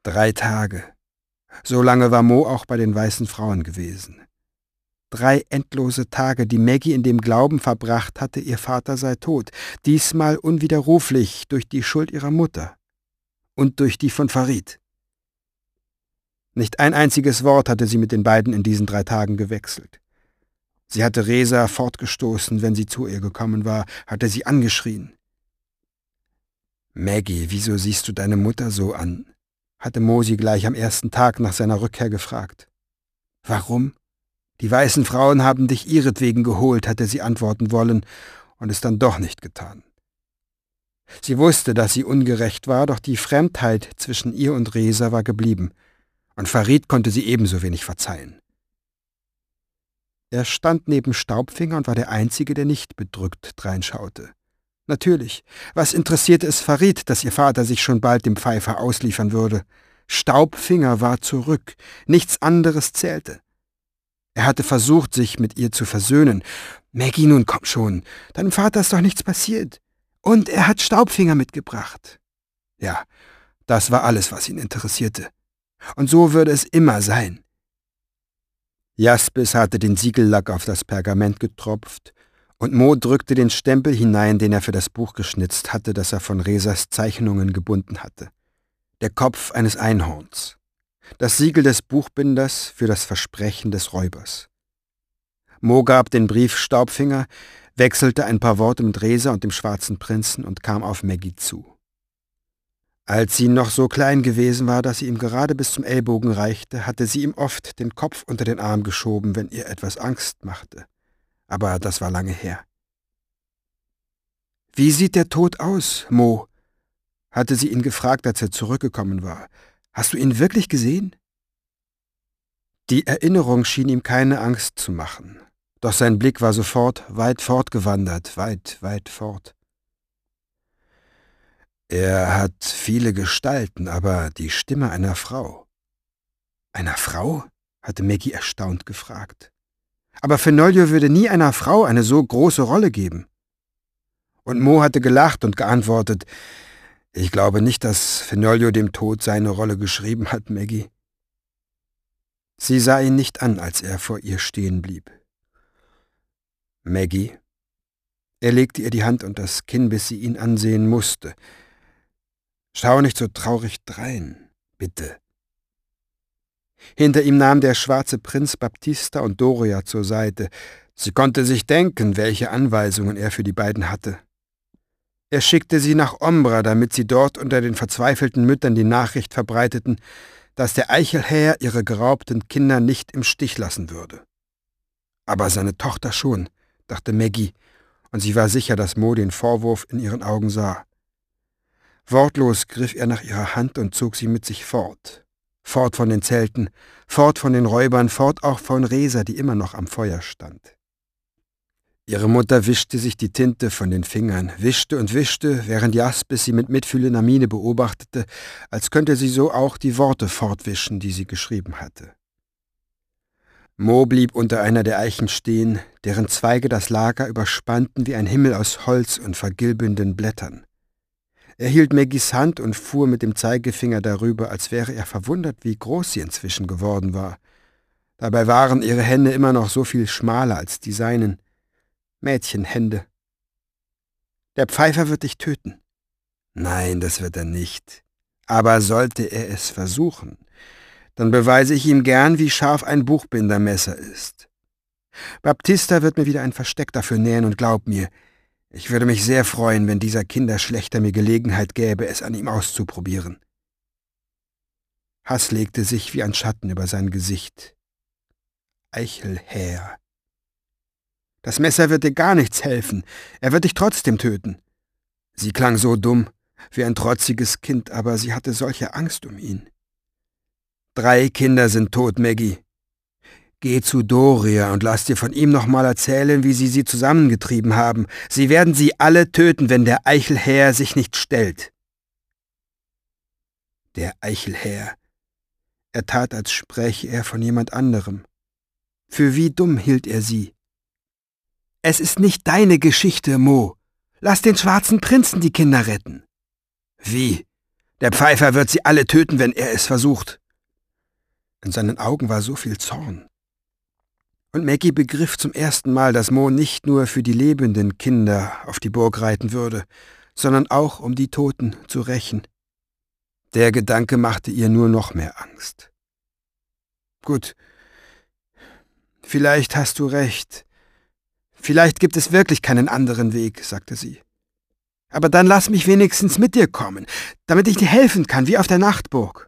3 Tage. So lange war Mo auch bei den weißen Frauen gewesen. 3 endlose Tage, die Maggie in dem Glauben verbracht hatte, ihr Vater sei tot, diesmal unwiderruflich durch die Schuld ihrer Mutter und durch die von Farid. Nicht ein einziges Wort hatte sie mit den beiden in diesen 3 Tagen gewechselt. Sie hatte Reza fortgestoßen, wenn sie zu ihr gekommen war, hatte sie angeschrien. »Maggie, wieso siehst du deine Mutter so an?« hatte Mo sie gleich am ersten Tag nach seiner Rückkehr gefragt. »Warum? Die weißen Frauen haben dich ihretwegen geholt«, hatte sie antworten wollen und es dann doch nicht getan. Sie wusste, dass sie ungerecht war, doch die Fremdheit zwischen ihr und Reza war geblieben, und Farid konnte sie ebenso wenig verzeihen. Er stand neben Staubfinger und war der Einzige, der nicht bedrückt dreinschaute. Natürlich, was interessierte es Farid, dass ihr Vater sich schon bald dem Pfeifer ausliefern würde? Staubfinger war zurück, nichts anderes zählte. Er hatte versucht, sich mit ihr zu versöhnen. »Maggie, nun komm schon, deinem Vater ist doch nichts passiert. Und er hat Staubfinger mitgebracht.« Ja, das war alles, was ihn interessierte. Und so würde es immer sein. Jaspis hatte den Siegellack auf das Pergament getropft, und Mo drückte den Stempel hinein, den er für das Buch geschnitzt hatte, das er von Rezas Zeichnungen gebunden hatte. Der Kopf eines Einhorns. Das Siegel des Buchbinders für das Versprechen des Räubers. Mo gab den Brief Staubfinger, wechselte ein paar Worte mit Reza und dem schwarzen Prinzen und kam auf Maggie zu. Als sie noch so klein gewesen war, dass sie ihm gerade bis zum Ellbogen reichte, hatte sie ihm oft den Kopf unter den Arm geschoben, wenn ihr etwas Angst machte. Aber das war lange her. »Wie sieht der Tod aus, Mo?« hatte sie ihn gefragt, als er zurückgekommen war. »Hast du ihn wirklich gesehen?« Die Erinnerung schien ihm keine Angst zu machen, doch sein Blick war sofort weit fortgewandert, weit, weit fort. »Er hat viele Gestalten, aber die Stimme einer Frau.« »Einer Frau?« hatte Maggie erstaunt gefragt. »Aber Fenoglio würde nie einer Frau eine so große Rolle geben.« Und Mo hatte gelacht und geantwortet, »Ich glaube nicht, dass Fenoglio dem Tod seine Rolle geschrieben hat, Maggie.« Sie sah ihn nicht an, als er vor ihr stehen blieb. »Maggie?« Er legte ihr die Hand unter das Kinn, bis sie ihn ansehen musste. »Schau nicht so traurig drein, bitte.« Hinter ihm nahm der schwarze Prinz Baptista und Doria zur Seite. Sie konnte sich denken, welche Anweisungen er für die beiden hatte. Er schickte sie nach Ombra, damit sie dort unter den verzweifelten Müttern die Nachricht verbreiteten, dass der Eichelhäher ihre geraubten Kinder nicht im Stich lassen würde. Aber seine Tochter schon, dachte Maggie, und sie war sicher, dass Mo den Vorwurf in ihren Augen sah. Wortlos griff er nach ihrer Hand und zog sie mit sich fort. Fort von den Zelten, fort von den Räubern, fort auch von Reza, die immer noch am Feuer stand. Ihre Mutter wischte sich die Tinte von den Fingern, wischte und wischte, während Jaspis sie mit mitfühlender Miene beobachtete, als könnte sie so auch die Worte fortwischen, die sie geschrieben hatte. Mo blieb unter einer der Eichen stehen, deren Zweige das Lager überspannten wie ein Himmel aus Holz und vergilbenden Blättern. Er hielt Maggies Hand und fuhr mit dem Zeigefinger darüber, als wäre er verwundert, wie groß sie inzwischen geworden war. Dabei waren ihre Hände immer noch so viel schmaler als die seinen. Mädchenhände. »Der Pfeifer wird dich töten.« »Nein, das wird er nicht. Aber sollte er es versuchen, dann beweise ich ihm gern, wie scharf ein Buchbindermesser ist. Baptista wird mir wieder ein Versteck dafür nähen und glaub mir, ich würde mich sehr freuen, wenn dieser Kinderschlächter mir Gelegenheit gäbe, es an ihm auszuprobieren.« Hass legte sich wie ein Schatten über sein Gesicht. Eichelhäher. »Das Messer wird dir gar nichts helfen. Er wird dich trotzdem töten.« Sie klang so dumm, wie ein trotziges Kind, aber sie hatte solche Angst um ihn. »3 Kinder sind tot, Maggie. Geh zu Doria und lass dir von ihm nochmal erzählen, wie sie zusammengetrieben haben. Sie werden sie alle töten, wenn der Eichelhäher sich nicht stellt.« Der Eichelhäher. Er tat, als spräche er von jemand anderem. Für wie dumm hielt er sie. »Es ist nicht deine Geschichte, Mo. Lass den schwarzen Prinzen die Kinder retten.« »Wie? Der Pfeifer wird sie alle töten, wenn er es versucht. In seinen Augen war so viel Zorn. Und Maggie begriff zum ersten Mal, dass Mo nicht nur für die lebenden Kinder auf die Burg reiten würde, sondern auch, um die Toten zu rächen. Der Gedanke machte ihr nur noch mehr Angst. »Gut, vielleicht hast du recht. Vielleicht gibt es wirklich keinen anderen Weg«, sagte sie. »Aber dann lass mich wenigstens mit dir kommen, damit ich dir helfen kann, wie auf der Nachtburg.«